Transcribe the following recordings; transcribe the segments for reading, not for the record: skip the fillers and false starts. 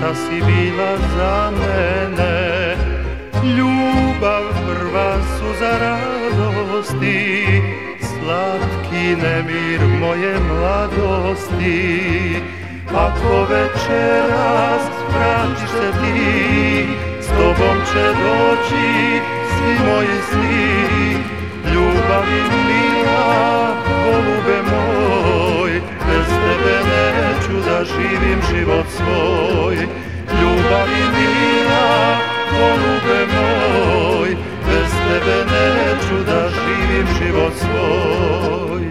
šta si bila za mene. Ljubav prva suza radosti, slatki nemir moje mladosti. Ako večeras vratiš se ti, s tobom će doći svi moji sni. Ljubavi mila, golube moj, bez tebe neću da živim život svoj. Ljubavi mila, golube moj, bez tebe neću da živim život svoj.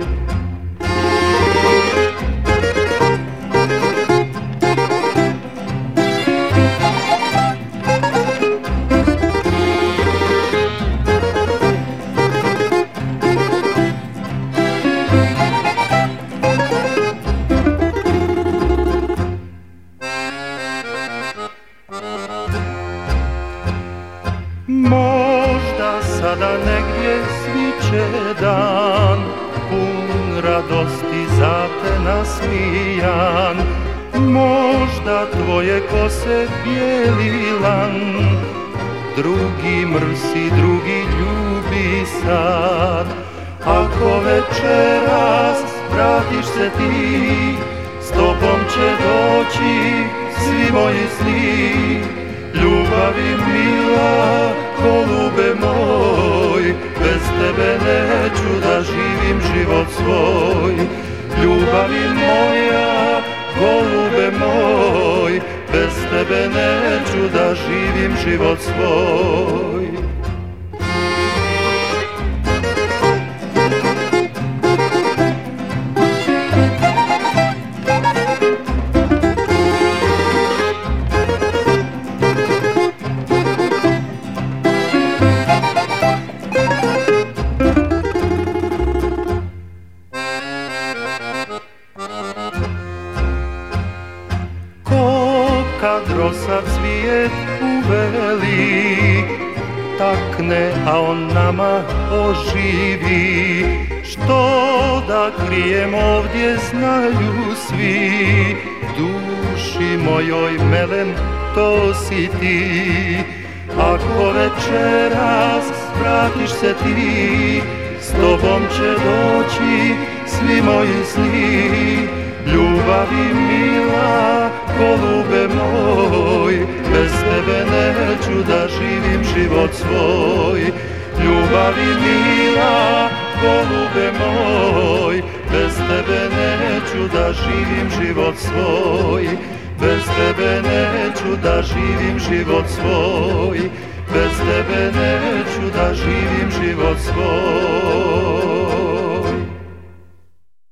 Možda sada negdje sviće dan, pun radosti za te nasmijan. Možda tvoje kose bijeli lan, drugi mrsi, drugi ljubi sad. Ako večeras vratiš se ti, s tobom će doći svi moji sni. Ljubavi mila, golube moj, bez tebe neću da živim život svoj. Ljubavi moja, golube moj, bez tebe neću da živim život svoj. Kad rosa cvijet uveli, takne, a on nama oživi. Što da krijem ovdje znaju svi, duši mojoj melem to si ti. Ako večeras vratiš se ti, s tobom će doći svi moji sni. Ljubavi mila, golube moj, bez tebe neću da živim život svoj. Ljubavi mila, golube moj, bez tebe neću da živim život svoj. Bez tebe neću da živim život svoj. Bez tebe neću da živim život svoj.